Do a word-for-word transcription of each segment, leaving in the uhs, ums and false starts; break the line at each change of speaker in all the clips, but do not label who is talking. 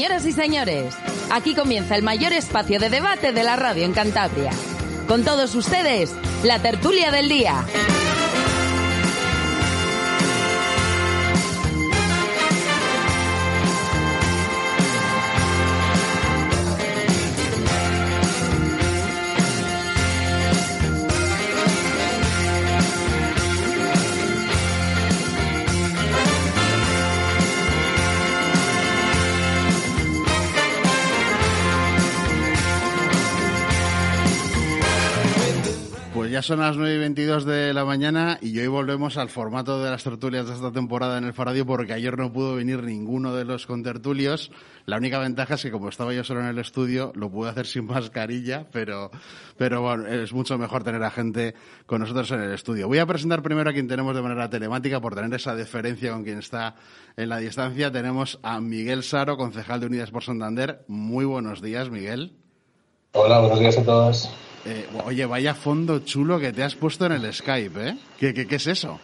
Señoras y señores, aquí comienza el mayor espacio de debate de la radio en Cantabria. Con todos ustedes, la tertulia del día.
Ya son las nueve y veintidós de la mañana y hoy volvemos al formato de las tertulias de esta temporada en el Faradio porque ayer no pudo venir ninguno de los contertulios. La única ventaja es que como estaba yo solo en el estudio lo pude hacer sin mascarilla, pero, pero bueno, es mucho mejor tener a gente con nosotros en el estudio. Voy a presentar primero a quien tenemos de manera telemática por tener esa deferencia con quien está en la distancia. Tenemos a Miguel Saro, concejal de Unidas por Santander. Muy buenos días, Miguel.
Hola, buenos días a todos.
Eh, oye, vaya fondo chulo que te has puesto en el Skype, ¿eh? ¿Qué, qué, qué es eso?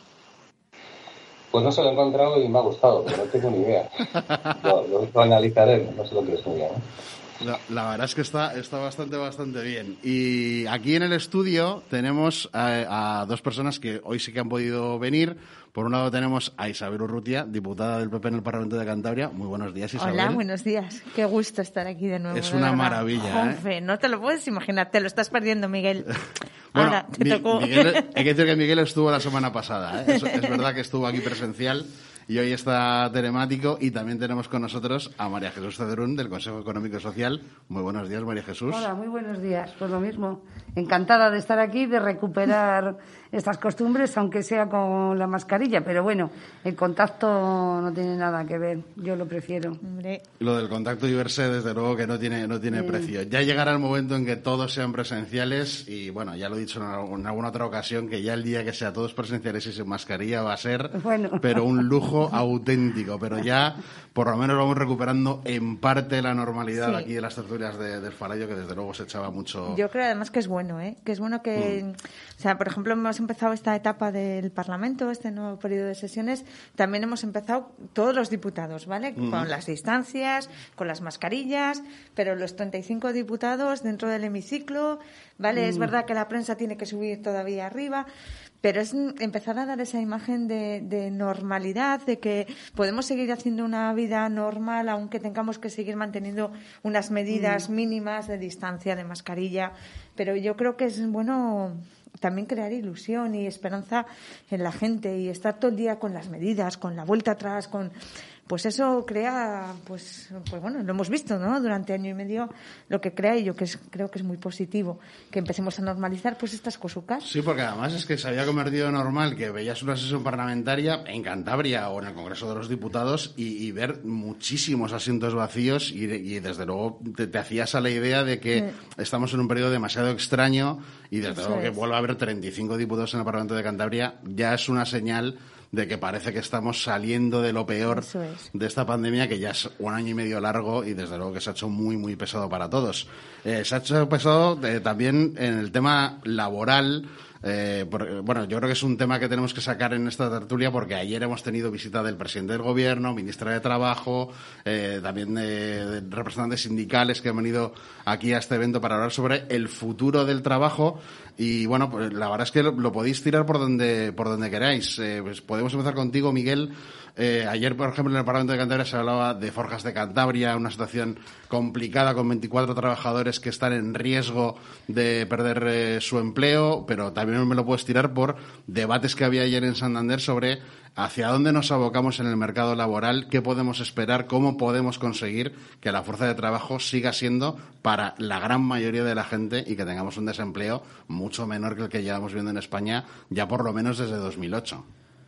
Pues no se lo he encontrado y me ha gustado, pero no tengo ni idea. Lo, lo, lo analizaré, no sé lo que es muy bien, ¿eh?
La, la verdad es que está, está bastante, bastante bien. Y aquí en el estudio tenemos a, a dos personas que hoy sí que han podido venir. Por un lado tenemos a Isabel Urrutia, diputada del P P en el Parlamento de Cantabria. Muy buenos días, Isabel.
Hola, buenos días. Qué gusto estar aquí de nuevo.
Es una maravilla,
Jonfe, ¿eh? No te lo puedes imaginar, te lo estás perdiendo, Miguel.
Bueno,
Ahora, te
mi,
tocó.
Miguel, hay que decir que Miguel estuvo la semana pasada, ¿eh? Es, es verdad que estuvo aquí presencial y hoy está telemático. Y también tenemos con nosotros a María Jesús Cedrún, del Consejo Económico y Social. Muy buenos días, María Jesús.
Hola, muy buenos días. Pues lo mismo. Encantada de estar aquí, de recuperar estas costumbres, aunque sea con la mascarilla. Pero bueno, el contacto no tiene nada que ver. Yo lo prefiero.
Hombre.
Lo del contacto y verse, desde luego, que no tiene, no tiene sí. precio. Ya llegará el momento en que todos sean presenciales y, bueno, ya lo he dicho en alguna otra ocasión, que ya el día que sea todos presenciales y sin mascarilla va a ser, bueno. pero un lujo auténtico. Pero ya, por lo menos, vamos recuperando en parte la normalidad sí. aquí de las tertulias de, del Faradio, que desde luego se echaba mucho.
Yo creo además que es bueno, ¿eh? Que es bueno que, mm. o sea, por ejemplo, hemos empezado esta etapa del Parlamento, este nuevo periodo de sesiones, también hemos empezado todos los diputados, ¿vale? Mm. Con las distancias, con las mascarillas, pero los treinta y cinco diputados dentro del hemiciclo, ¿vale? Mm. Es verdad que la prensa tiene que subir todavía arriba, pero es empezar a dar esa imagen de, de normalidad, de que podemos seguir haciendo una vida normal, aunque tengamos que seguir manteniendo unas medidas mm. mínimas de distancia, de mascarilla. Pero yo creo que es bueno también crear ilusión y esperanza en la gente y estar todo el día con las medidas, con la vuelta atrás, con... Pues eso crea, pues, pues bueno, lo hemos visto, ¿no? Durante año y medio lo que crea y yo que es, creo que es muy positivo que empecemos a normalizar pues estas cosucas.
Sí, porque además es que se había convertido normal que veías una sesión parlamentaria en Cantabria o en el Congreso de los Diputados y, y ver muchísimos asientos vacíos y, y desde luego te, te hacías a la idea de que sí. estamos en un periodo demasiado extraño y desde eso luego es. que vuelva a haber treinta y cinco diputados en el Parlamento de Cantabria ya es una señal de que parece que estamos saliendo de lo peor es. de esta pandemia, que ya es un año y medio largo y desde luego que se ha hecho muy, muy pesado para todos. Eh, se ha hecho pesado eh, también en el tema laboral. Eh, por, bueno, yo creo que es un tema que tenemos que sacar en esta tertulia porque ayer hemos tenido visita del presidente del Gobierno, ministra de Trabajo, eh, también de, de representantes sindicales que han venido aquí a este evento para hablar sobre el futuro del trabajo. Y bueno, pues la verdad es que lo, lo podéis tirar por donde por donde queráis. Eh, pues podemos empezar contigo, Miguel. Eh, ayer, por ejemplo, en el Parlamento de Cantabria se hablaba de Forjas de Cantabria, una situación complicada con veinticuatro trabajadores que están en riesgo de perder eh, su empleo, pero también me lo puedes tirar por debates que había ayer en Santander sobre hacia dónde nos abocamos en el mercado laboral, qué podemos esperar, cómo podemos conseguir que la fuerza de trabajo siga siendo para la gran mayoría de la gente y que tengamos un desempleo mucho menor que el que llevamos viendo en España ya por lo menos desde dos mil ocho.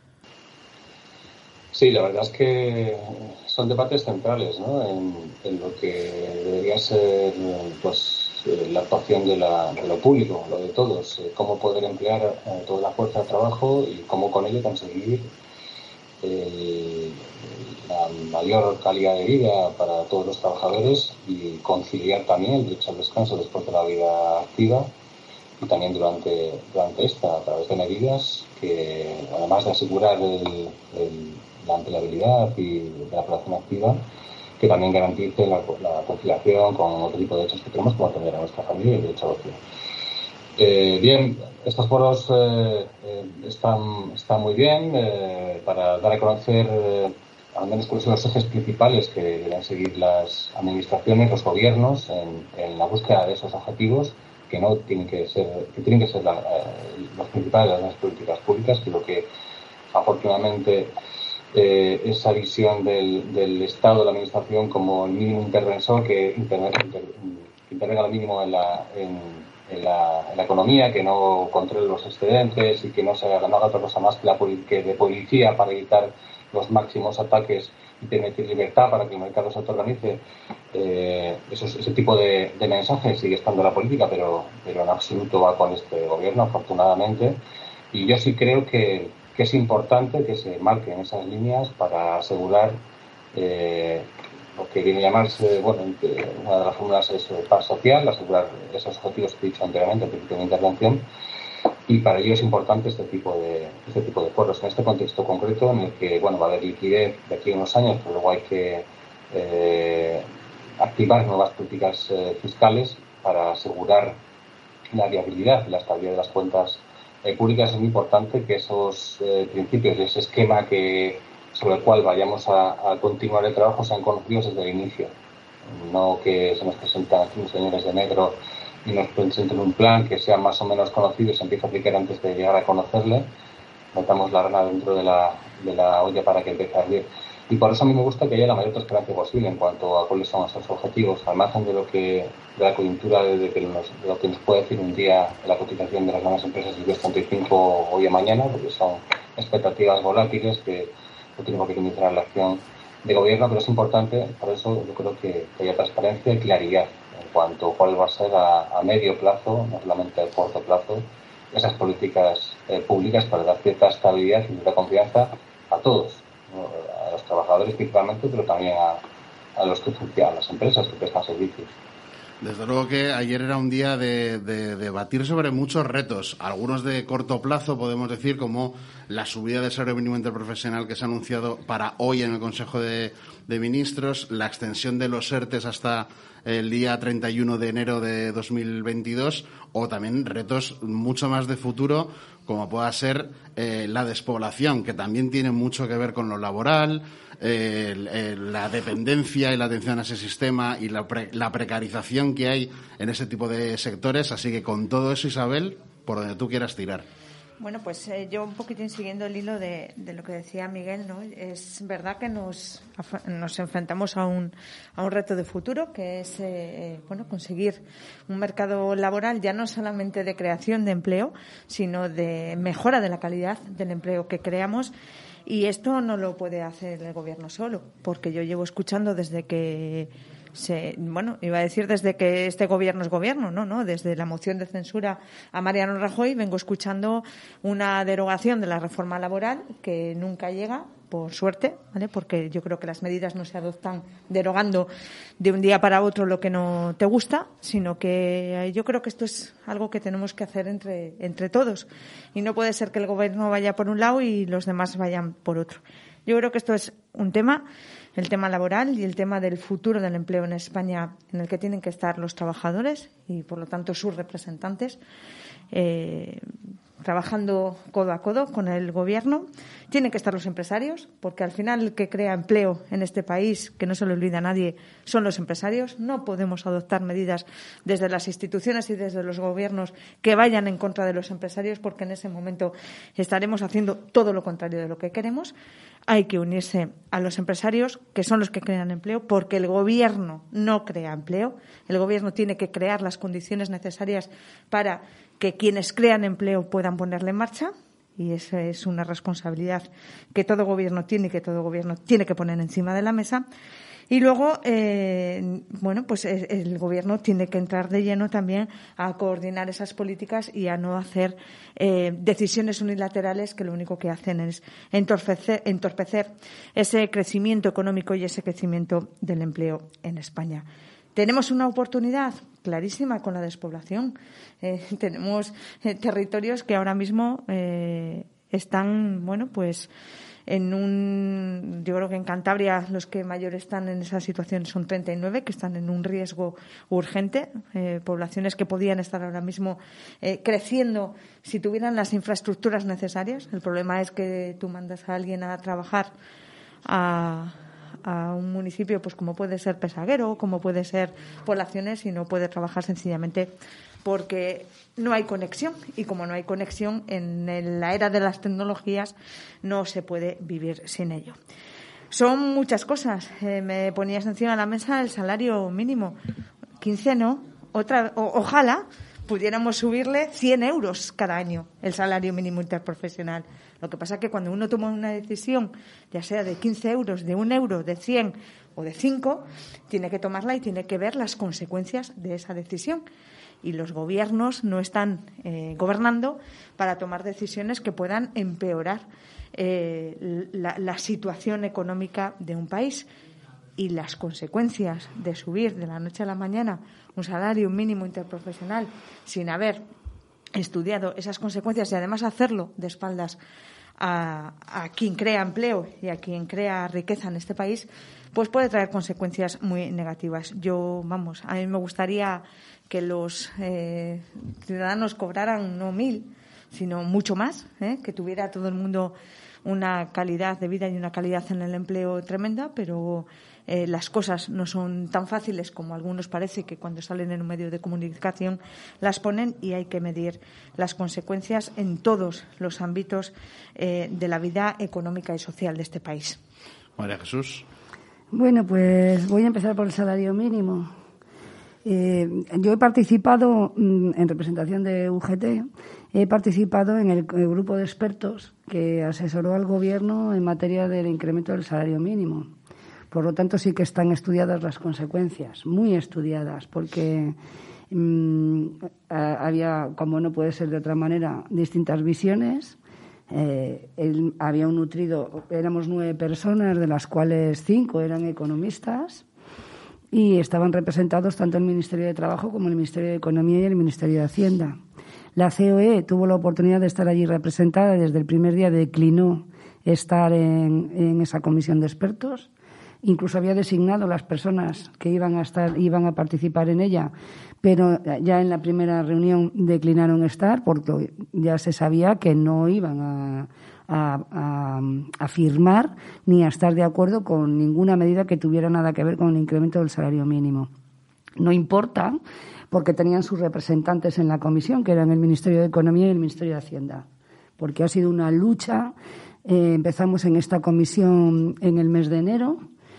Sí, la verdad es que son debates centrales, ¿no? En, en lo que debería ser pues la actuación de, la, de lo público, lo de todos, cómo poder emplear eh, toda la fuerza de trabajo y cómo con ello conseguir eh, la mayor calidad de vida para todos los trabajadores y conciliar también el derecho al descanso después de la vida activa y también durante, durante esta, a través de medidas que, además de asegurar el, el la empleabilidad y de la población activa, que también garantice la, la conciliación con otro tipo de derechos que tenemos, como atender a nuestra familia y el derecho a ocio. Eh, bien, estos foros eh, eh, están, están muy bien eh, para dar a conocer eh, al menos cuáles son los ejes principales que deben seguir las administraciones, los gobiernos en, en la búsqueda de esos objetivos que no tienen que ser, que tienen que ser la, eh, los principales de las políticas públicas, que lo que afortunadamente eh, esa visión del, del Estado, de la administración como el mínimo intervensor que intervenga, inter, intervenga al mínimo en la, en, en, la, en la economía, que no controle los excedentes y que no se haga, no haga otra cosa más que, la, que de policía para evitar los máximos ataques y permitir libertad para que el mercado se autoorganice. Eh, eso, ese tipo de, de mensajes sigue estando en la política, pero, pero en absoluto va con este gobierno, afortunadamente. Y yo sí creo que, que es importante que se marquen esas líneas para asegurar eh, lo que viene a llamarse, bueno, una de las fórmulas es paz social, asegurar esos objetivos que he dicho anteriormente, al principio de mi intervención. Y para ello es importante este tipo de este tipo de foros en este contexto concreto en el que bueno va a haber liquidez de aquí a unos años, pero luego hay que eh, activar nuevas políticas eh, fiscales para asegurar la viabilidad y la estabilidad de las cuentas eh, públicas. Es muy importante que esos eh, principios y ese esquema que sobre el cual vayamos a, a continuar el trabajo sean conocidos desde el inicio, no que se nos presentan aquí señores de negro y nos presenten un plan que sea más o menos conocido y se empiece a aplicar antes de llegar a conocerle. Metamos la rana dentro de la, de la olla para que empiece a arder. Y por eso a mí me gusta que haya la mayor transparencia posible en cuanto a cuáles son esos objetivos, al margen de lo que de la coyuntura de, de, que nos, de lo que nos puede decir un día la cotización de las grandes empresas del treinta y cinco hoy y mañana, porque son expectativas volátiles que no tienen por qué condicionar la acción de gobierno, pero es importante, por eso yo creo que, que haya transparencia y claridad en cuanto a cuál va a ser a, a medio plazo, no solamente a corto plazo, esas políticas eh, públicas para dar cierta estabilidad y cierta confianza a todos, ¿no? A los trabajadores principalmente, pero también a, a los que funcionan, a las empresas que prestan servicios.
Desde luego que ayer era un día de, de, de debatir sobre muchos retos, algunos de corto plazo, podemos decir, como la subida del salario mínimo interprofesional que se ha anunciado para hoy en el Consejo de, de Ministros, la extensión de los ERTES hasta el día treinta y uno de enero de dos mil veintidós, o también retos mucho más de futuro, como pueda ser eh, la despoblación, que también tiene mucho que ver con lo laboral, eh, eh, la dependencia y la atención a ese sistema y la, pre- la precarización que hay en ese tipo de sectores. Así que con todo eso, Isabel, por donde tú quieras tirar.
Bueno, pues eh, yo un poquitín siguiendo el hilo de, de lo que decía Miguel, ¿no? Es verdad que nos, nos enfrentamos a un, a un reto de futuro, que es eh, bueno, conseguir un mercado laboral ya no solamente de creación de empleo, sino de mejora de la calidad del empleo que creamos. Y esto no lo puede hacer el Gobierno solo, porque yo llevo escuchando desde que Se, bueno, iba a decir desde que este gobierno es gobierno, no, no, desde la moción de censura a Mariano Rajoy vengo escuchando una derogación de la reforma laboral que nunca llega, por suerte, ¿vale? Porque yo creo que las medidas no se adoptan derogando de un día para otro lo que no te gusta, sino que yo creo que esto es algo que tenemos que hacer entre, entre todos. Y no puede ser que el gobierno vaya por un lado y los demás vayan por otro. Yo creo que esto es un tema, el tema laboral y el tema del futuro del empleo en España, en el que tienen que estar los trabajadores y, por lo tanto, sus representantes, eh, trabajando codo a codo con el Gobierno. Tienen que estar los empresarios, porque al final el que crea empleo en este país, que no se lo olvida a nadie, son los empresarios. No podemos adoptar medidas desde las instituciones y desde los gobiernos que vayan en contra de los empresarios, porque en ese momento estaremos haciendo todo lo contrario de lo que queremos. Hay que unirse a los empresarios, que son los que crean empleo, porque el Gobierno no crea empleo. El Gobierno tiene que crear las condiciones necesarias para que quienes crean empleo puedan ponerle en marcha, y esa es una responsabilidad que todo Gobierno tiene y que todo Gobierno tiene que poner encima de la mesa. Y luego, eh, bueno, pues el Gobierno tiene que entrar de lleno también a coordinar esas políticas y a no hacer eh, decisiones unilaterales que lo único que hacen es entorpecer, entorpecer ese crecimiento económico y ese crecimiento del empleo en España. Tenemos una oportunidad clarísima con la despoblación. Eh, tenemos eh, territorios que ahora mismo eh, están, bueno, pues en un, yo creo que en Cantabria los que mayor están en esa situación son treinta y nueve, que están en un riesgo urgente, eh, poblaciones que podían estar ahora mismo eh, creciendo si tuvieran las infraestructuras necesarias. El problema es que tú mandas a alguien a trabajar a, a un municipio pues como puede ser Pesaguero, como puede ser Poblaciones, y no puede trabajar sencillamente porque no hay conexión, y como no hay conexión en la era de las tecnologías no se puede vivir sin ello. Son muchas cosas. Eh, me ponías encima de la mesa el salario mínimo. quince no. Otra, o, ojalá pudiéramos subirle cien euros cada año el salario mínimo interprofesional. Lo que pasa es que cuando uno toma una decisión, ya sea de quince euros, de un euro, de cien o de cinco, tiene que tomarla y tiene que ver las consecuencias de esa decisión. Y los gobiernos no están eh, gobernando para tomar decisiones que puedan empeorar eh, la, la situación económica de un país. Y las consecuencias de subir de la noche a la mañana un salario mínimo interprofesional sin haber estudiado esas consecuencias, y además hacerlo de espaldas a, a quien crea empleo y a quien crea riqueza en este país, pues puede traer consecuencias muy negativas. Yo, vamos, a mí me gustaría que los eh, ciudadanos cobraran no mil, sino mucho más, ¿eh? Que tuviera todo el mundo una calidad de vida y una calidad en el empleo tremenda, pero eh, las cosas no son tan fáciles como a algunos parece que cuando salen en un medio de comunicación las ponen, y hay que medir las consecuencias en todos los ámbitos eh, de la vida económica y social de este país.
María Jesús.
Bueno, pues voy a empezar por el salario mínimo. Eh, yo he participado mm, en representación de U G T, he participado en el, el grupo de expertos que asesoró al Gobierno en materia del incremento del salario mínimo. Por lo tanto, sí que están estudiadas las consecuencias, muy estudiadas, porque mmm, había, como no puede ser de otra manera, distintas visiones. Eh, él, había un nutrido, éramos nueve personas, de las cuales cinco eran economistas, y estaban representados tanto el Ministerio de Trabajo como el Ministerio de Economía y el Ministerio de Hacienda. La C O E tuvo la oportunidad de estar allí representada. Desde el primer día declinó estar en, en esa comisión de expertos. Incluso había designado las personas que iban a estar, iban a participar en ella, pero ya en la primera reunión declinaron estar porque ya se sabía que no iban a, a, a, a firmar ni a estar de acuerdo con ninguna medida que tuviera nada que ver con el incremento del salario mínimo. No importa, porque tenían sus representantes en la comisión, que eran el Ministerio de Economía y el Ministerio de Hacienda, porque ha sido una lucha. Eh, empezamos en esta comisión en el mes de enero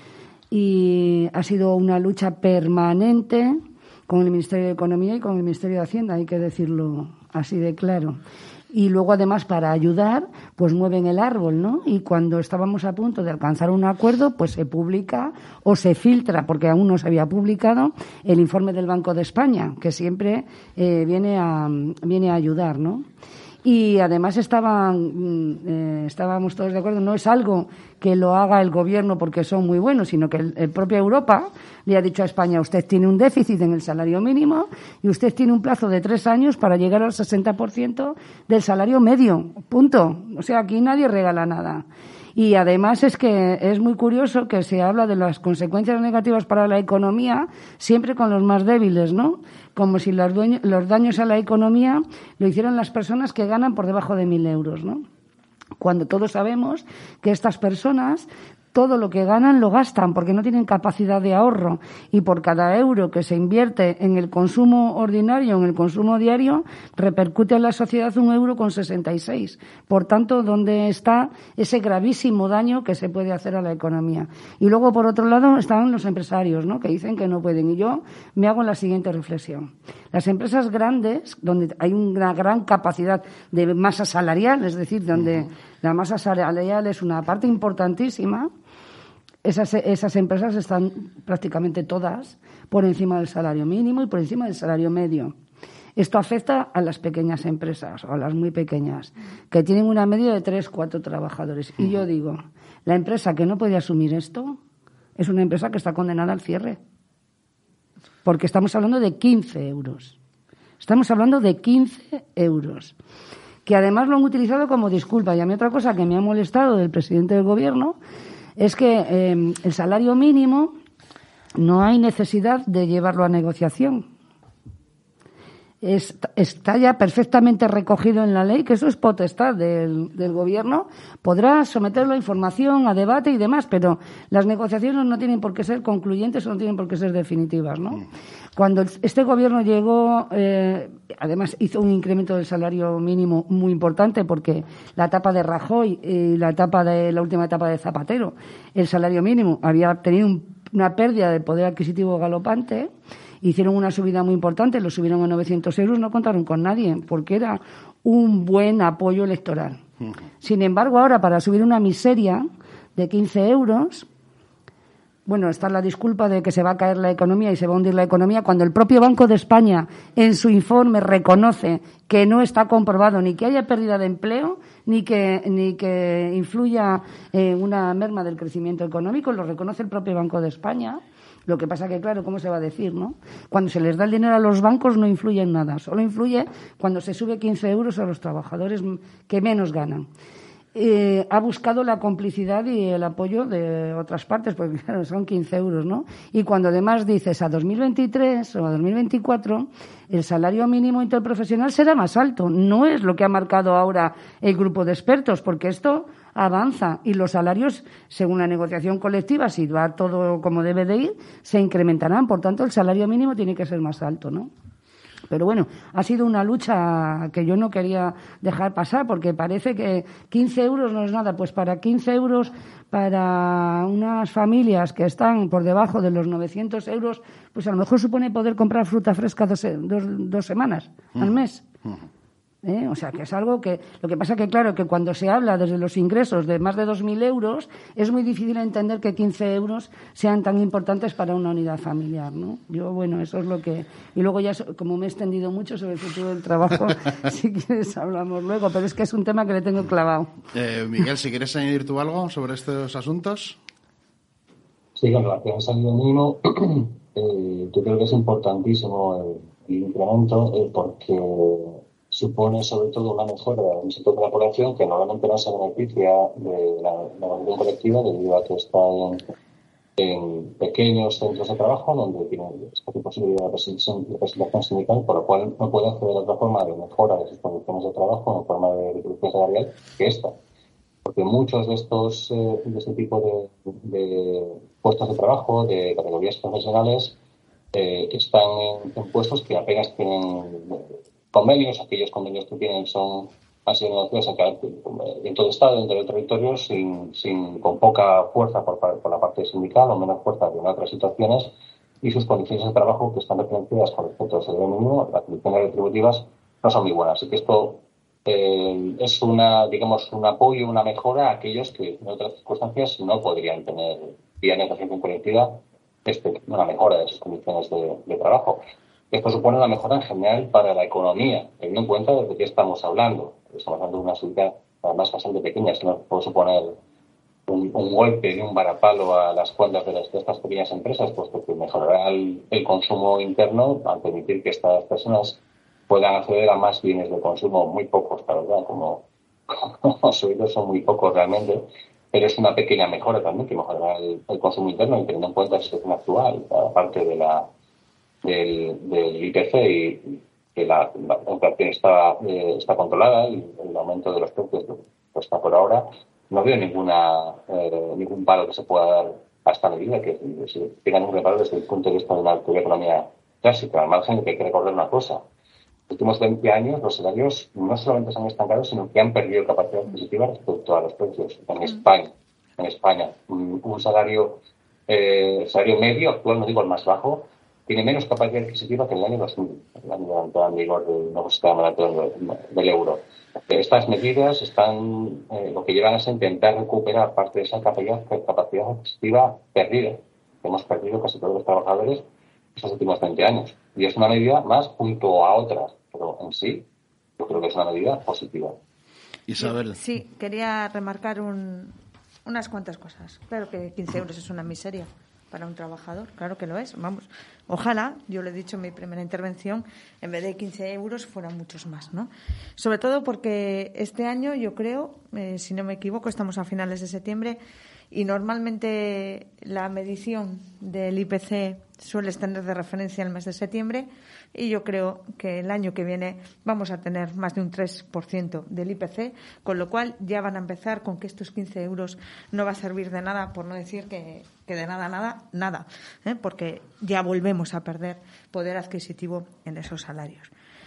y ha sido una lucha permanente con el Ministerio de Economía y con el Ministerio de Hacienda, hay que decirlo así de claro. Y luego, además, para ayudar, pues mueven el árbol, ¿no? Y cuando estábamos a punto de alcanzar un acuerdo, pues se publica o se filtra, porque aún no se había publicado, el informe del Banco de España, que siempre eh, viene a viene a ayudar, ¿no? Y además estaban, eh, estábamos todos de acuerdo, no es algo que lo haga el Gobierno porque son muy buenos, sino que el, el propia Europa le ha dicho a España: usted tiene un déficit en el salario mínimo y usted tiene un plazo de tres años para llegar al sesenta por ciento del salario medio. Punto. O sea, aquí nadie regala nada. Y además es que es muy curioso que se habla de las consecuencias negativas para la economía siempre con los más débiles, ¿no? Como si los, dueños, los daños a la economía lo hicieran las personas que ganan por debajo de mil euros, ¿no? Cuando todos sabemos que estas personas todo lo que ganan lo gastan porque no tienen capacidad de ahorro, y por cada euro que se invierte en el consumo ordinario, en el consumo diario, repercute en la sociedad un euro con sesenta y seis. Por tanto, ¿dónde está ese gravísimo daño que se puede hacer a la economía? Y luego, por otro lado, están los empresarios, ¿no?, que dicen que no pueden. Y yo me hago la siguiente reflexión. Las empresas grandes, donde hay una gran capacidad de masa salarial, es decir, donde la masa salarial es una parte importantísima, Esas, esas empresas están prácticamente todas por encima del salario mínimo y por encima del salario medio. Esto afecta a las pequeñas empresas o a las muy pequeñas, que tienen una media de tres, cuatro trabajadores. Y yo digo, la empresa que no puede asumir esto es una empresa que está condenada al cierre. Porque estamos hablando de quince euros. Estamos hablando de quince euros. que además lo han utilizado como disculpa. Y a mí otra cosa que me ha molestado del presidente del Gobierno es que eh, el salario mínimo no hay necesidad de llevarlo a negociación. Es, está ya perfectamente recogido en la ley, que eso es potestad del, del Gobierno. Podrá someterlo a información, a debate y demás, pero las negociaciones no tienen por qué ser concluyentes o no tienen por qué ser definitivas, ¿no? Cuando este Gobierno llegó, eh, además hizo un incremento del salario mínimo muy importante, porque la etapa de Rajoy y la etapa de la última etapa de Zapatero, el salario mínimo había tenido un, una pérdida de poder adquisitivo galopante. Hicieron una subida muy importante, lo subieron a novecientos euros, no contaron con nadie, porque era un buen apoyo electoral. Uh-huh. Sin embargo, ahora para subir una miseria de quince euros, bueno, está la disculpa de que se va a caer la economía y se va a hundir la economía, cuando el propio Banco de España en su informe reconoce que no está comprobado ni que haya pérdida de empleo, ni que, ni que influya en una merma del crecimiento económico, lo reconoce el propio Banco de España. Lo que pasa que, claro, ¿cómo se va a decir, no? Cuando se les da el dinero a los bancos no influye en nada. Solo influye cuando se sube quince euros a los trabajadores que menos ganan. Eh, ha buscado la complicidad y el apoyo de otras partes, porque claro, son quince euros, ¿no? Y cuando además dices a dos mil veintitrés o a dos mil veinticuatro, el salario mínimo interprofesional será más alto. No es lo que ha marcado ahora el grupo de expertos, porque esto avanza y los salarios, según la negociación colectiva, si va todo como debe de ir, se incrementarán. Por tanto, el salario mínimo tiene que ser más alto, ¿no? Pero bueno, ha sido una lucha que yo no quería dejar pasar, porque parece que quince euros no es nada. Pues para quince euros, para unas familias que están por debajo de los novecientos euros, pues a lo mejor supone poder comprar fruta fresca dos, dos, dos semanas al mes. ¿Eh? O sea, que es algo que... Lo que pasa que, claro, que cuando se habla desde los ingresos de más de dos mil euros, es muy difícil entender que quince euros sean tan importantes para una unidad familiar, ¿no? Yo, bueno, eso es lo que... Y luego ya, como me he extendido mucho sobre el futuro del trabajo, si quieres hablamos luego, pero es que es un tema que le tengo clavado.
Eh, Miguel, si quieres añadir tú algo sobre estos asuntos.
Sí, con relación al salario mínimo, eh, yo creo que es importantísimo el, el incremento eh, porque supone sobre todo una mejora en un sector de la población que normalmente no se beneficia de la negociación colectiva debido a que está en, en pequeños centros de trabajo donde tiene esta posibilidad de representación sindical, por lo cual no puede acceder a otra forma de mejora de sus condiciones de trabajo en forma de retribución salarial que esta. Porque muchos de estos eh, de este tipo de, de puestos de trabajo, de categorías profesionales, eh, están en, en puestos que apenas tienen convenios. Aquellos convenios que tienen son han sido negociados en todo estado, dentro del territorio, sin, sin con poca fuerza por, por la parte sindical o menos fuerza que en otras situaciones, y sus condiciones de trabajo que están referenciadas con respecto al salario mínimo, las condiciones retributivas no son muy buenas. Así que esto eh, es una, digamos, un apoyo, una mejora a aquellos que en otras circunstancias no podrían tener vía negociación colectiva este, una mejora de sus condiciones de, de trabajo. Esto supone una mejora en general para la economía, teniendo en cuenta de qué estamos hablando. Estamos hablando de una subida además bastante pequeña, que no puede suponer un, un golpe ni un varapalo a las cuentas de, las, de estas pequeñas empresas, puesto que mejorará el, el consumo interno al permitir que estas personas puedan acceder a más bienes de consumo, muy pocos, la verdad, como, como subidos son muy pocos realmente, pero es una pequeña mejora también que mejorará el, el consumo interno, y teniendo en cuenta la situación actual, aparte de la del, del I P C y que la, la inflación está, eh, está controlada y el aumento de los precios pues, está por ahora, no veo ninguna eh, ningún palo que se pueda dar a esta medida, que se tenga ningún reparo desde el punto de vista de una economía clásica, al margen de que hay que recordar una cosa. En los últimos veinte años los salarios no solamente se han estancado, sino que han perdido capacidad adquisitiva respecto a los precios. En mm. España, en España, un, un salario, eh, salario medio actual, no digo el más bajo, tiene menos capacidad adquisitiva que en el año dos mil, el año de entrada en vigor del nuevo sistema monetario del euro. Estas medidas están, eh, lo que llevan es a intentar recuperar parte de esa capacidad, capacidad adquisitiva perdida, que hemos perdido casi todos los trabajadores estos últimos veinte años. Y es una medida más junto a otras, pero en sí yo creo que es una medida positiva.
Isabel.
Sí, quería remarcar un, unas cuantas cosas. Claro que quince euros es una miseria para un trabajador, claro que lo es, vamos. Ojalá, yo lo he dicho en mi primera intervención, en vez de quince euros fueran muchos más, ¿no? Sobre todo porque este año, yo creo, eh, si no me equivoco, estamos a finales de septiembre y normalmente la medición del I P C suele tener de referencia el mes de septiembre y yo creo que el año que viene vamos a tener más de un tres por ciento del I P C, con lo cual ya van a empezar con que estos quince euros no va a servir de nada, por no decir que, que de nada, nada, nada, ¿eh? Porque ya volvemos a perder poder adquisitivo en esos salarios.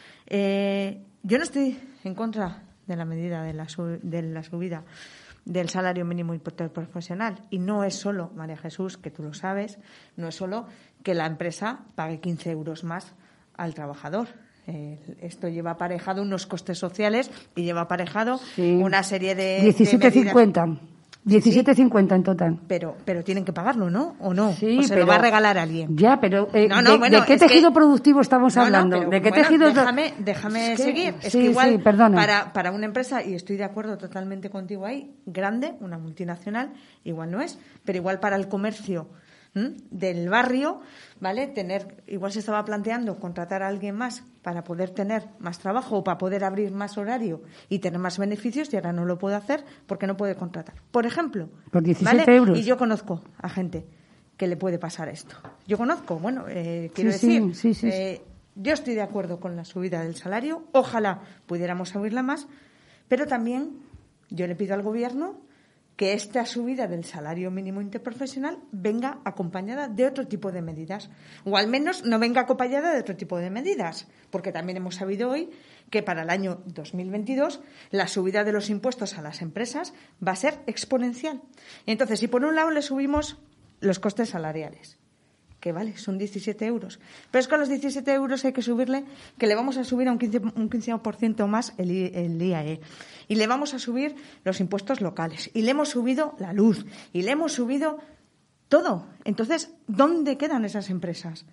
Eh, yo no estoy en contra de la medida de la, sub, de la subida del salario mínimo interprofesional. Y no es solo, María Jesús, que tú lo sabes, no es solo que la empresa pague quince euros más al trabajador. Eh, esto lleva aparejado unos costes sociales y lleva aparejado sí. una serie de
diecisiete cincuenta. diecisiete cincuenta en total.
Pero pero tienen que pagarlo, ¿no? ¿O no?
Sí,
¿O se
pero,
lo va a regalar a alguien?
Ya, pero eh,
no, no,
de,
bueno,
¿de qué tejido
que,
productivo estamos
no,
hablando?
No, pero,
¿De qué
bueno,
tejido?
Déjame, déjame es que, seguir. Es
sí,
que igual
sí,
para, para una empresa, y estoy de acuerdo totalmente contigo ahí, grande, una multinacional, igual no es, pero igual para el comercio ¿m? del barrio, ¿vale? Tener, igual se estaba planteando contratar a alguien más para poder tener más trabajo o para poder abrir más horario y tener más beneficios y ahora no lo puede hacer porque no puede contratar. Por ejemplo,
por diecisiete
¿vale?
euros.
Y yo conozco a gente que le puede pasar esto. Yo conozco, bueno, eh, quiero
sí,
decir,
sí, sí, sí.
Eh, yo estoy de acuerdo con la subida del salario, ojalá pudiéramos subirla más, pero también yo le pido al Gobierno que esta subida del salario mínimo interprofesional venga acompañada de otro tipo de medidas, o al menos no venga acompañada de otro tipo de medidas, porque también hemos sabido hoy que para el año dos mil veintidós la subida de los impuestos a las empresas va a ser exponencial. Entonces, si por un lado le subimos los costes salariales, que vale, son diecisiete euros, pero es que a los diecisiete euros hay que subirle, que le vamos a subir a un quince, un quince por ciento más el, el I A E, y le vamos a subir los impuestos locales, y le hemos subido la luz, y le hemos subido todo. Entonces, ¿dónde quedan esas empresas?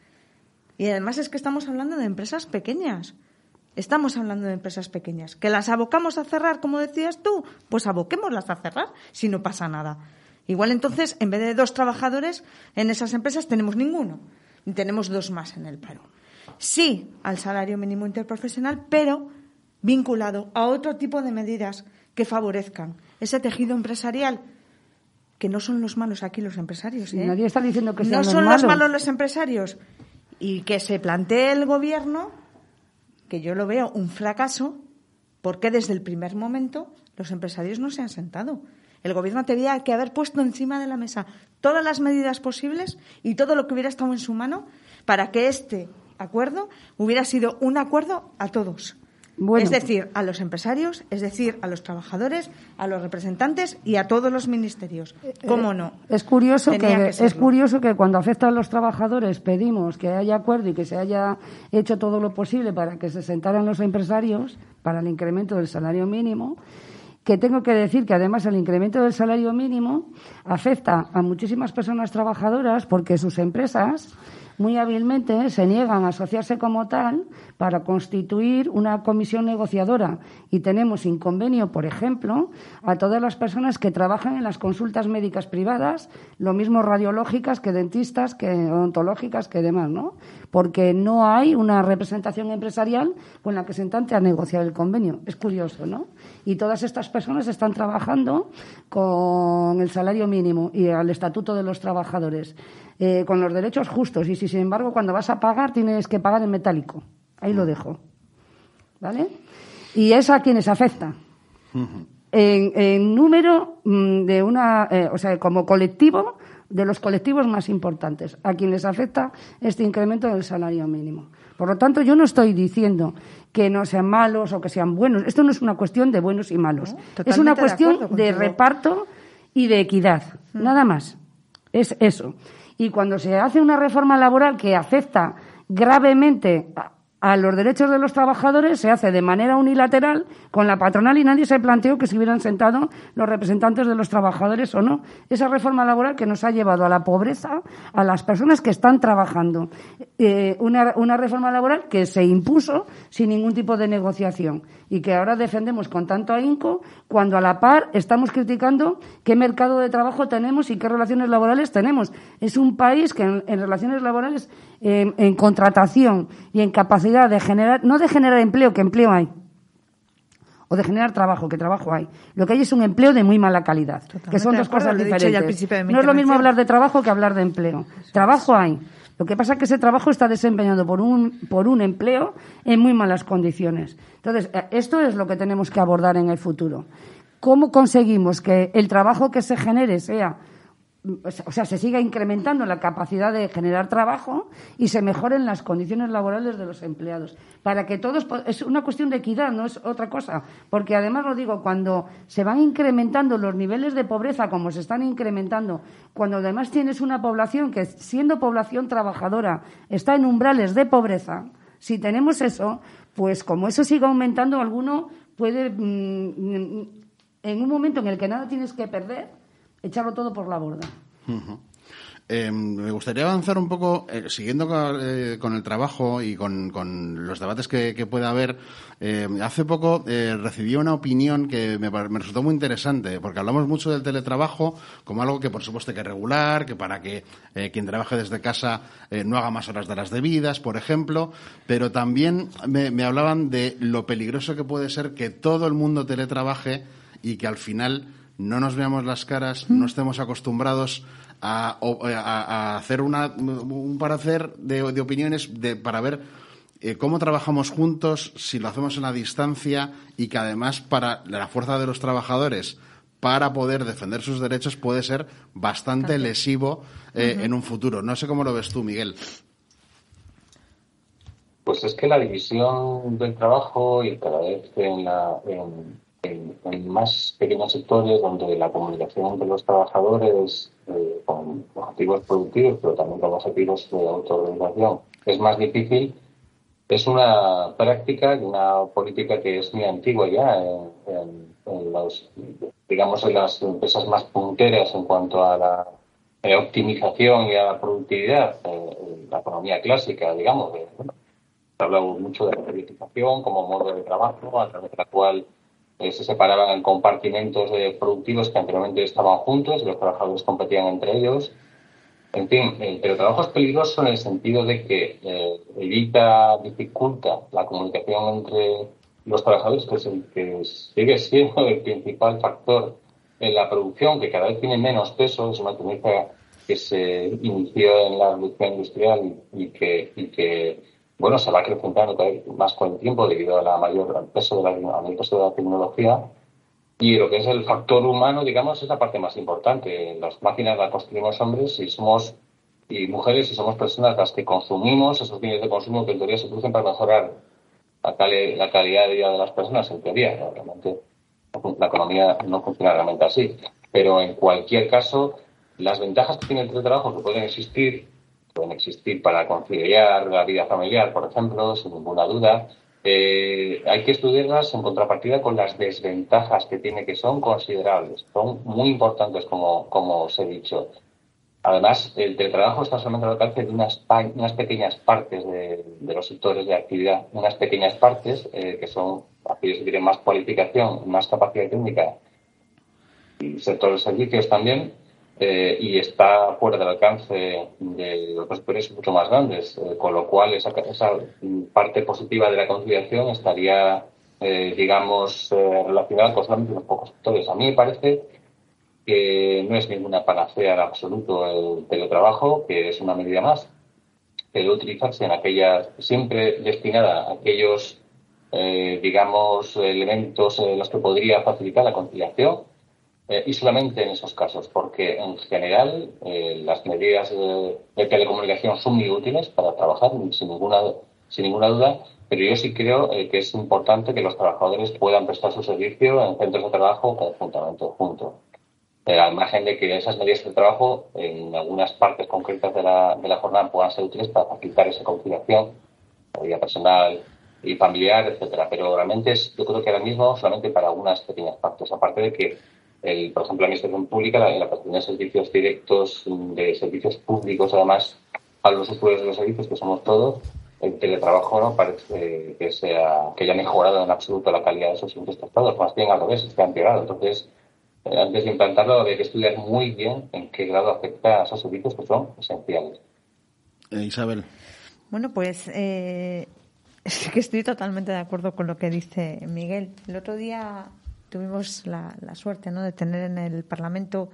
Y además es que estamos hablando de empresas pequeñas. Estamos hablando de empresas pequeñas. ¿Que las abocamos a cerrar, como decías tú? Pues aboquémoslas a cerrar, si no pasa nada. Igual entonces, en vez de dos trabajadores en esas empresas, tenemos ninguno. Y tenemos dos más en el paro. Sí al salario mínimo interprofesional, pero vinculado a otro tipo de medidas que favorezcan ese tejido empresarial, que no son los malos aquí los empresarios. ¿eh?
Nadie está diciendo que sean
no
los
son
malos.
los malos los empresarios. Y que se plantee el Gobierno, que yo lo veo un fracaso, porque desde el primer momento los empresarios no se han sentado. El Gobierno tenía que haber puesto encima de la mesa todas las medidas posibles y todo lo que hubiera estado en su mano para que este acuerdo hubiera sido un acuerdo a todos. Bueno. Es decir, a los empresarios, es decir, a los trabajadores, a los representantes y a todos los ministerios. ¿Cómo no?
Es curioso que,
que
es curioso que cuando afecta a los trabajadores pedimos que haya acuerdo y que se haya hecho todo lo posible para que se sentaran los empresarios para el incremento del salario mínimo, que tengo que decir que además el incremento del salario mínimo afecta a muchísimas personas trabajadoras porque sus empresas muy hábilmente se niegan a asociarse como tal para constituir una comisión negociadora y tenemos sin convenio, por ejemplo, a todas las personas que trabajan en las consultas médicas privadas, lo mismo radiológicas que dentistas, que odontológicas, que demás, ¿no? Porque no hay una representación empresarial con la que se intente a negociar el convenio. Es curioso, ¿no? Y todas estas personas están trabajando con el salario mínimo y el estatuto de los trabajadores, eh, con los derechos justos. Y si, sin embargo, cuando vas a pagar, tienes que pagar en metálico. Ahí lo dejo. ¿Vale? Y es a quienes afecta. Uh-huh. En, en número de una, eh, o sea, como colectivo, de los colectivos más importantes, a quienes afecta este incremento del salario mínimo. Por lo tanto, yo no estoy diciendo que no sean malos o que sean buenos. Esto no es una cuestión de buenos y malos. No, es una cuestión de, de reparto y de equidad. Uh-huh. Nada más. Es eso. Y cuando se hace una reforma laboral que afecta gravemente a los derechos de los trabajadores se hace de manera unilateral con la patronal y nadie se planteó que se hubieran sentado los representantes de los trabajadores o no. Esa reforma laboral que nos ha llevado a la pobreza a las personas que están trabajando. Eh, una, una reforma laboral que se impuso sin ningún tipo de negociación y que ahora defendemos con tanto ahínco cuando a la par estamos criticando qué mercado de trabajo tenemos y qué relaciones laborales tenemos. Es un país que en, en relaciones laborales, eh, en contratación y en capacidad de generar, no de generar empleo, que empleo hay, o de generar trabajo, que trabajo hay. Lo que hay es un empleo de muy mala calidad, Totalmente que son dos cosas diferentes. No es lo mismo hablar de trabajo que hablar de empleo. Eso trabajo es. hay. Lo que pasa es que ese trabajo está desempeñado por un, por un empleo en muy malas condiciones. Entonces, esto es lo que tenemos que abordar en el futuro. ¿Cómo conseguimos que el trabajo que se genere sea, o sea, se siga incrementando la capacidad de generar trabajo y se mejoren las condiciones laborales de los empleados? Para que todos, es una cuestión de equidad, no es otra cosa. Porque además, lo digo, cuando se van incrementando los niveles de pobreza como se están incrementando, cuando además tienes una población que, siendo población trabajadora, está en umbrales de pobreza, si tenemos eso, pues como eso siga aumentando, alguno puede, mmm, en un momento en el que nada tienes que perder, echarlo todo por la borda.
Uh-huh. Eh, me gustaría avanzar un poco, eh, siguiendo con, eh, con el trabajo y con, con los debates que, que pueda haber. Eh, hace poco eh, recibí una opinión que me, me resultó muy interesante, porque hablamos mucho del teletrabajo como algo que, por supuesto, hay que regular, que para que eh, quien trabaje desde casa eh, no haga más horas de las debidas, por ejemplo, pero también me, me hablaban de lo peligroso que puede ser que todo el mundo teletrabaje y que al final no nos veamos las caras, no estemos acostumbrados a, a, a hacer una, un parecer de, de opiniones de, para ver eh, cómo trabajamos juntos, si lo hacemos en la distancia y que además para la fuerza de los trabajadores para poder defender sus derechos puede ser bastante lesivo eh, uh-huh. en un futuro. No sé cómo lo ves tú, Miguel.
Pues es que la división del trabajo y cada vez en la... En... En, en más pequeños sectores donde la comunicación entre los trabajadores eh, con objetivos productivos, pero también con objetivos de autoorganización, es más difícil. Es una práctica y una política que es muy antigua ya en, en, en los, digamos, en las empresas más punteras en cuanto a la eh, optimización y a la productividad, eh, la economía clásica, digamos. De, bueno, se ha hablado mucho de la priorización como modo de trabajo a través de la cual se separaban en compartimentos eh, productivos que anteriormente estaban juntos y los trabajadores competían entre ellos. En fin, el teletrabajo es peligroso en el sentido de que eh, evita, dificulta la comunicación entre los trabajadores, que, es el, que sigue siendo el principal factor en la producción, que cada vez tiene menos peso. Es una tendencia que se inició en la revolución industrial y, y que... Y que bueno, se va acrecentando cada vez más con el tiempo debido a la mayor al peso de la, al peso de la tecnología. Y lo que es el factor humano, digamos, es la parte más importante. Las máquinas las construimos hombres y somos y mujeres y somos personas las que consumimos esos bienes de consumo que en teoría se producen para mejorar la, cali- la calidad de vida de las personas, en teoría. ¿No? Realmente la economía no funciona realmente así. Pero en cualquier caso, las ventajas que tiene el teletrabajo que pueden existir pueden existir para conciliar la vida familiar, por ejemplo, sin ninguna duda. Eh, hay que estudiarlas en contrapartida con las desventajas que tiene, que son considerables, son muy importantes, como, como os he dicho. Además, el teletrabajo está solamente al alcance de unas, unas pequeñas partes de, de los sectores de actividad, unas pequeñas partes eh, que son aquellos que tienen más cualificación, más capacidad técnica y sectores de servicios también. Eh, y está fuera del alcance de los sectores mucho más grandes, eh, con lo cual esa, esa parte positiva de la conciliación estaría, eh, digamos, eh, relacionada con solamente unos pocos sectores. A mí me parece que no es ninguna panacea en absoluto el teletrabajo, que es una medida más, que debe utilizarse en aquellas, siempre destinada a aquellos, eh, digamos, elementos en los que podría facilitar la conciliación. Eh, y solamente en esos casos, porque en general eh, las medidas de, de telecomunicación son muy útiles para trabajar, sin ninguna, sin ninguna duda, pero yo sí creo eh, que es importante que los trabajadores puedan prestar su servicio en centros de trabajo conjuntamente, juntos. Eh, al margen de que esas medidas de trabajo en algunas partes concretas de la, de la jornada puedan ser útiles para facilitar esa conciliación la vida personal y familiar, etcétera. Pero realmente es, yo creo que ahora mismo solamente para algunas pequeñas partes. Aparte de que, el, por ejemplo, la administración pública, la, la prestación de servicios directos, de servicios públicos, además, a los usuarios de los servicios, que somos todos, el teletrabajo no parece que sea que haya mejorado en absoluto la calidad de esos servicios prestados, más bien al revés, es que ha empeorado. Entonces, eh, antes de implantarlo, habría que estudiar muy bien en qué grado afecta a esos servicios que son esenciales.
Eh, Isabel.
Bueno, pues eh, es que estoy totalmente de acuerdo con lo que dice Miguel. El otro día tuvimos la, la suerte, ¿no?, de tener en el Parlamento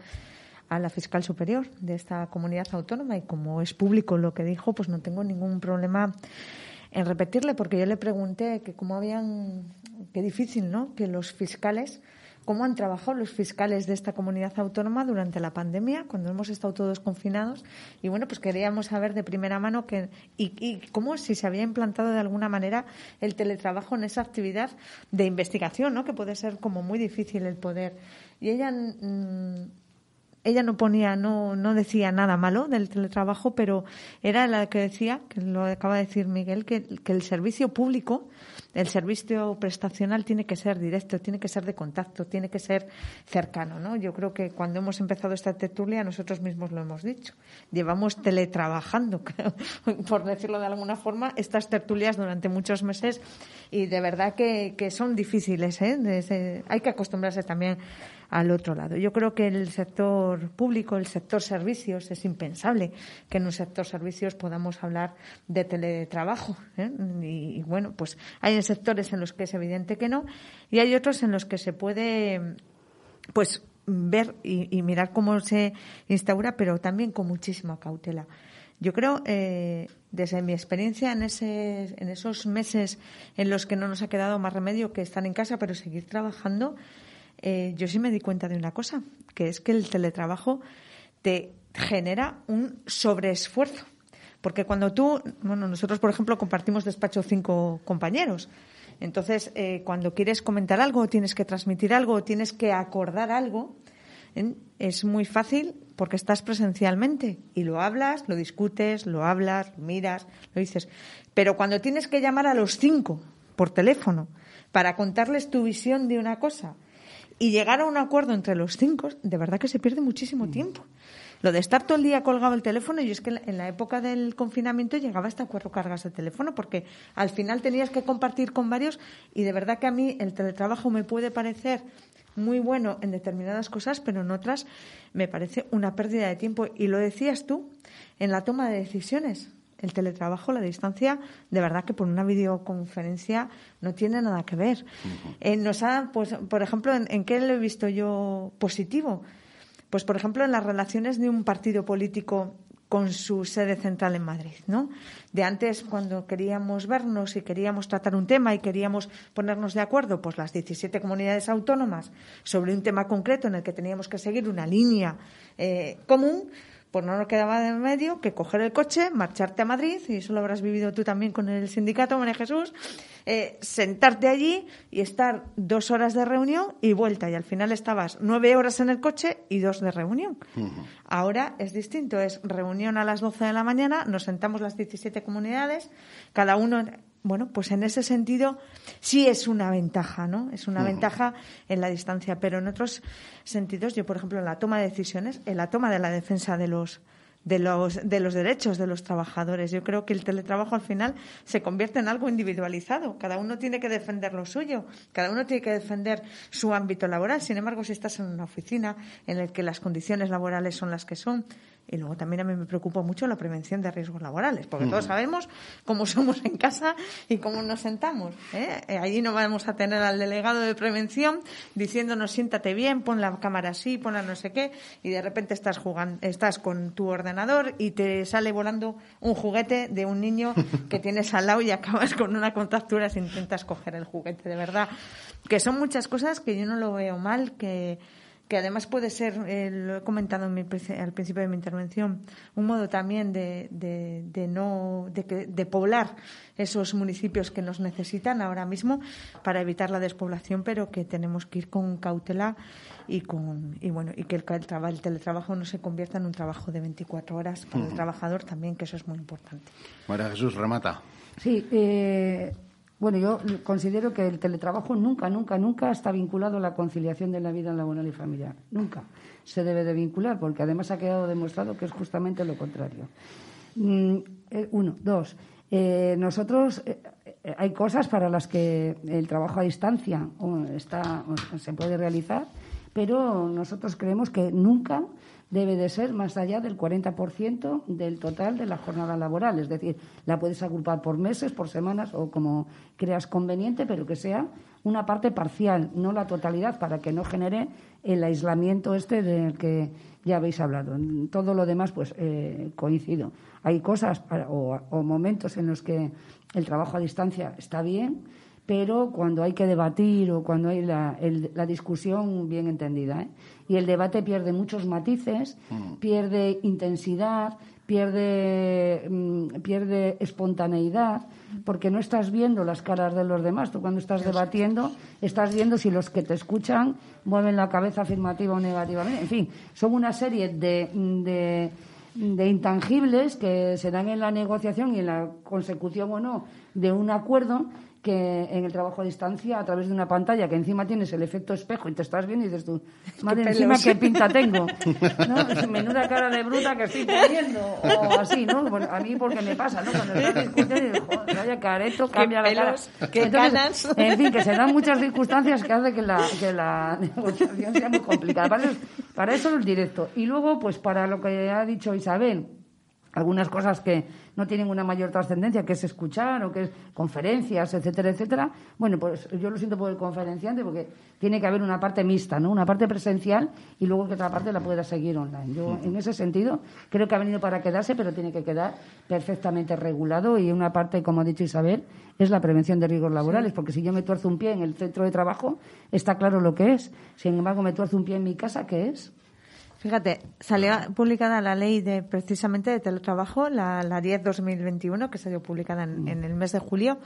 a la fiscal superior de esta comunidad autónoma, y como es público lo que dijo, pues no tengo ningún problema en repetirle, porque yo le pregunté que cómo habían, qué difícil, ¿no?, que los fiscales, cómo han trabajado los fiscales de esta comunidad autónoma durante la pandemia, cuando hemos estado todos confinados, y bueno, pues queríamos saber de primera mano que, y, y cómo si se había implantado de alguna manera el teletrabajo en esa actividad de investigación, ¿no?, que puede ser como muy difícil el poder. Y ella mmm, Ella no ponía, no, no decía nada malo del teletrabajo, pero era la que decía, que lo acaba de decir Miguel, que, que el servicio público, el servicio prestacional tiene que ser directo, tiene que ser de contacto, tiene que ser cercano, ¿no? Yo creo que cuando hemos empezado esta tertulia nosotros mismos lo hemos dicho. Llevamos teletrabajando, por decirlo de alguna forma, estas tertulias durante muchos meses, y de verdad que, que son difíciles, ¿eh? Desde, hay que acostumbrarse también al otro lado. Yo creo que el sector público, el sector servicios, es impensable que en un sector servicios podamos hablar de teletrabajo, ¿eh? Y, y bueno, pues hay sectores en los que es evidente que no, y hay otros en los que se puede, pues, ver y, y mirar cómo se instaura, pero también con muchísima cautela. Yo creo, eh, desde mi experiencia en, ese, en esos meses en los que no nos ha quedado más remedio que estar en casa, pero seguir trabajando, Eh, yo sí me di cuenta de una cosa, que es que el teletrabajo te genera un sobreesfuerzo. Porque cuando tú, bueno, nosotros, por ejemplo, compartimos despacho cinco compañeros. Entonces, eh, cuando quieres comentar algo, tienes que transmitir algo, tienes que acordar algo, ¿eh?, es muy fácil porque estás presencialmente y lo hablas, lo discutes, lo hablas, lo miras, lo dices. Pero cuando tienes que llamar a los cinco por teléfono para contarles tu visión de una cosa y llegar a un acuerdo entre los cinco, de verdad que se pierde muchísimo tiempo. Lo de estar todo el día colgado el teléfono, y es que en la época del confinamiento llegaba hasta cuatro cargas de teléfono, porque al final tenías que compartir con varios, y de verdad que a mí el teletrabajo me puede parecer muy bueno en determinadas cosas, pero en otras me parece una pérdida de tiempo. Y lo decías tú, en la toma de decisiones. El teletrabajo, la distancia, de verdad que por una videoconferencia no tiene nada que ver. Uh-huh. Eh, nos ha, pues, por ejemplo, ¿en, ¿en qué lo he visto yo positivo? Pues, por ejemplo, en las relaciones de un partido político con su sede central en Madrid, ¿no? De antes, cuando queríamos vernos y queríamos tratar un tema y queríamos ponernos de acuerdo, pues las diecisiete comunidades autónomas sobre un tema concreto en el que teníamos que seguir una línea eh, común, pues no nos quedaba de medio que coger el coche, marcharte a Madrid, y eso lo habrás vivido tú también con el sindicato, María Jesús, eh, sentarte allí y estar dos horas de reunión y vuelta, y al final estabas nueve horas en el coche y dos de reunión. Uh-huh. Ahora es distinto, es reunión a las doce de la mañana, nos sentamos las diecisiete comunidades, cada uno... Bueno, pues en ese sentido sí es una ventaja, ¿no? Es una uh-huh. ventaja en la distancia, pero en otros sentidos, yo, por ejemplo, en la toma de decisiones, en la toma de la defensa de los de los de los derechos de los trabajadores, yo creo que el teletrabajo al final se convierte en algo individualizado. Cada uno tiene que defender lo suyo, cada uno tiene que defender su ámbito laboral. Sin embargo, si estás en una oficina en la que las condiciones laborales son las que son, y luego también a mí me preocupa mucho la prevención de riesgos laborales, porque uh-huh. todos sabemos cómo somos en casa y cómo nos sentamos, ¿eh? Allí no vamos a tener al delegado de prevención diciéndonos siéntate bien, pon la cámara así, pon la no sé qué, y de repente estás jugando, estás con tu ordenador y te sale volando un juguete de un niño que tienes al lado y acabas con una contractura si intentas coger el juguete. De verdad que son muchas cosas que yo no lo veo mal, que que además puede ser, eh, lo he comentado en mi, al principio de mi intervención, un modo también de, de, de no de, que, de poblar esos municipios que nos necesitan ahora mismo para evitar la despoblación, pero que tenemos que ir con cautela y con y bueno y que el, el, el teletrabajo no se convierta en un trabajo de veinticuatro horas para uh-huh. el trabajador también, que eso es muy importante.
María Jesús, remata.
Sí, eh, bueno, yo considero que el teletrabajo nunca, nunca, nunca está vinculado a la conciliación de la vida laboral y familiar. Nunca se debe de vincular, porque además ha quedado demostrado que es justamente lo contrario. Mm, eh, uno, dos. Eh, nosotros eh, hay cosas para las que el trabajo a distancia oh, está, oh, se puede realizar, pero nosotros creemos que nunca debe de ser más allá del cuarenta por ciento del total de la jornada laboral. Es decir, la puedes agrupar por meses, por semanas o como creas conveniente, pero que sea una parte parcial, no la totalidad, para que no genere el aislamiento este del que ya habéis hablado. En todo lo demás, pues eh, coincido. Hay cosas para, o, o momentos en los que el trabajo a distancia está bien, pero cuando hay que debatir o cuando hay la, el, la discusión bien entendida, ¿eh? Y el debate pierde muchos matices, mm. pierde intensidad, pierde, mm, pierde espontaneidad, porque no estás viendo las caras de los demás. Tú cuando estás debatiendo estás viendo si los que te escuchan mueven la cabeza afirmativa o negativamente. En fin, son una serie de... de de intangibles que se dan en la negociación y en la consecución o no de un acuerdo, que en el trabajo a distancia, a través de una pantalla que encima tienes el efecto espejo y te estás viendo y dices tú, madre, ¿Qué encima qué pinta tengo? ¿No? Menuda cara de bruta que estoy poniendo, o así, ¿no? Bueno, a mí porque me pasa, ¿no? Cuando estás discutiendo y digo, joder, vaya careto, cambia la cara.
Qué
Entonces,
canas.
En fin, que se dan muchas circunstancias que hace que la, que la negociación sea muy complicada. Para eso, para eso el directo. Y luego, pues para lo que ha dicho Isabel, algunas cosas que no tienen una mayor trascendencia, que es escuchar o que es conferencias, etcétera, etcétera. Bueno, pues yo lo siento por el conferenciante porque tiene que haber una parte mixta, ¿no? Una parte presencial y luego que otra parte la pueda seguir online. Yo, en ese sentido, creo que ha venido para quedarse, pero tiene que quedar perfectamente regulado, y una parte, como ha dicho Isabel, es la prevención de riesgos laborales, porque si yo me tuerzo un pie en el centro de trabajo, está claro lo que es. Sin embargo, me tuerzo un pie en mi casa, ¿qué es?
Fíjate, salió publicada la ley de precisamente de teletrabajo, la, la diez barra dos mil veintiuno, que salió publicada en, en el mes de julio,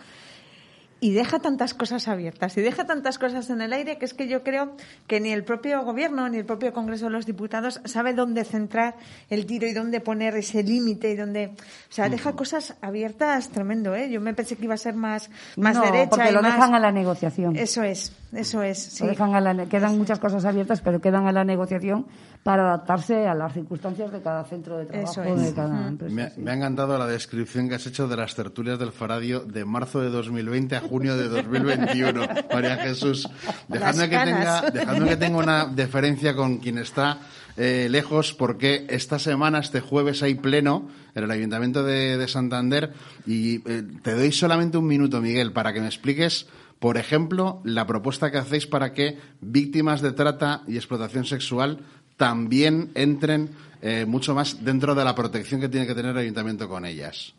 y deja tantas cosas abiertas y deja tantas cosas en el aire que es que yo creo que ni el propio gobierno ni el propio Congreso de los Diputados sabe dónde centrar el tiro y dónde poner ese límite y dónde, o sea, deja cosas abiertas tremendo, ¿eh? Yo me pensé que iba a ser más más
no,
derecha
porque
y
lo
más...
dejan a la negociación.
Eso es, eso es, sí.
Lo dejan a la... Quedan muchas cosas abiertas, pero quedan a la negociación para adaptarse a las circunstancias de cada centro de trabajo,
Eso es.
de cada
Mm.
empresa.
Me,
sí.
me ha encantado la descripción que has hecho de las tertulias del Faradio de marzo de dos mil veinte a junio de dos mil veintiuno, María Jesús. Dejadme que, tenga, dejadme que tenga una deferencia con quien está eh, lejos, porque esta semana, este jueves, hay pleno en el Ayuntamiento de, de Santander y eh, te doy solamente un minuto, Miguel, para que me expliques, por ejemplo, la propuesta que hacéis para que víctimas de trata y explotación sexual también entren eh, mucho más dentro de la protección que tiene que tener el Ayuntamiento con ellas.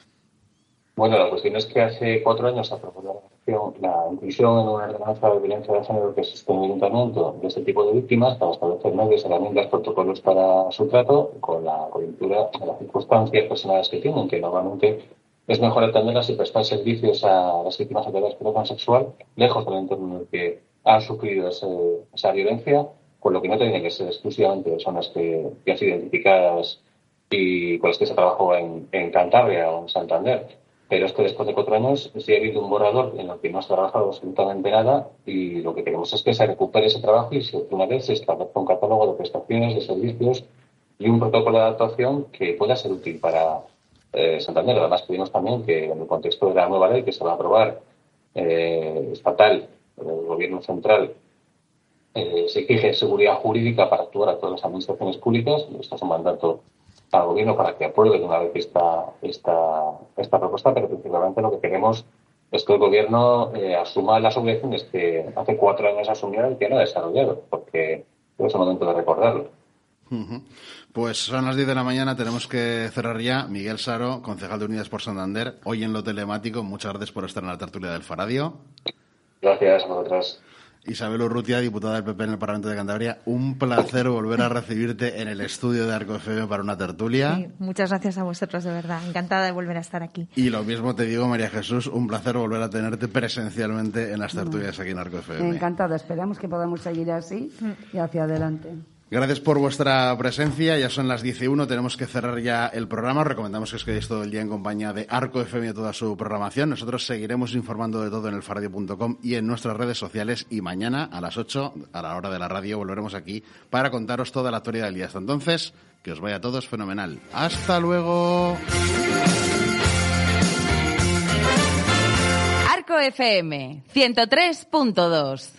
Bueno, la cuestión es que hace cuatro años se aprobó la inclusión en una ordenanza de violencia de género que existe en el Ayuntamiento de este tipo de víctimas para establecer medios, herramientas, protocolos para su trato, con la coyuntura, las circunstancias personales que tienen, que normalmente es mejor atenderlas y prestar servicios a las víctimas de la explotación sexual lejos del entorno en el que han sufrido ese, esa violencia, con lo que no tienen que ser exclusivamente personas que, que han sido identificadas y con las que se trabajó en, en Cantabria o en Santander. Pero es que después de cuatro años sí ha habido un borrador en el que no se ha trabajado absolutamente nada, y lo que queremos es que se recupere ese trabajo y si una vez se establezca un catálogo de prestaciones, de servicios y un protocolo de adaptación que pueda ser útil para eh, Santander. Además, pedimos también que en el contexto de la nueva ley que se va a aprobar eh, estatal, el Gobierno central, eh, se exige seguridad jurídica para actuar a todas las administraciones públicas. Esto es un mandato al Gobierno para que aprueben una vez esta, esta, esta propuesta, pero principalmente lo que queremos es que el Gobierno eh, asuma las obligaciones que hace cuatro años asumió y que no ha desarrollado, porque es el momento de recordarlo.
Uh-huh. Pues son las diez de la mañana, tenemos que cerrar ya. Miguel Saro, concejal de Unidas por Santander, hoy en lo telemático. Muchas gracias por estar en la tertulia del Faradio.
Gracias a vosotras.
Isabel Urrutia, diputada del P P en el Parlamento de Cantabria, un placer volver a recibirte en el estudio de Arco F M para una tertulia.
Sí, muchas gracias a vosotros, de verdad. Encantada de volver a estar aquí.
Y lo mismo te digo, María Jesús, un placer volver a tenerte presencialmente en las tertulias aquí en Arco F M.
Encantada, esperamos que podamos seguir así y hacia adelante.
Gracias por vuestra presencia. Ya son las diez y uno, tenemos que cerrar ya el programa. Os recomendamos que os quedéis todo el día en compañía de Arco F M y toda su programación. Nosotros seguiremos informando de todo en elfaradio punto com y en nuestras redes sociales. Y mañana a las ocho, a la hora de la radio, volveremos aquí para contaros toda la actualidad del día. Hasta entonces, que os vaya a todos fenomenal. ¡Hasta luego!
Arco F M ciento tres punto dos